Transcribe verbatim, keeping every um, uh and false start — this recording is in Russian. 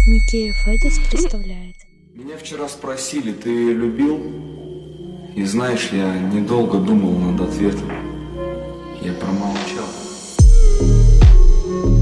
Микеев Эдис представляет. Меня вчера спросили, ты любил? И знаешь, я недолго думал над ответом. Я промолчал.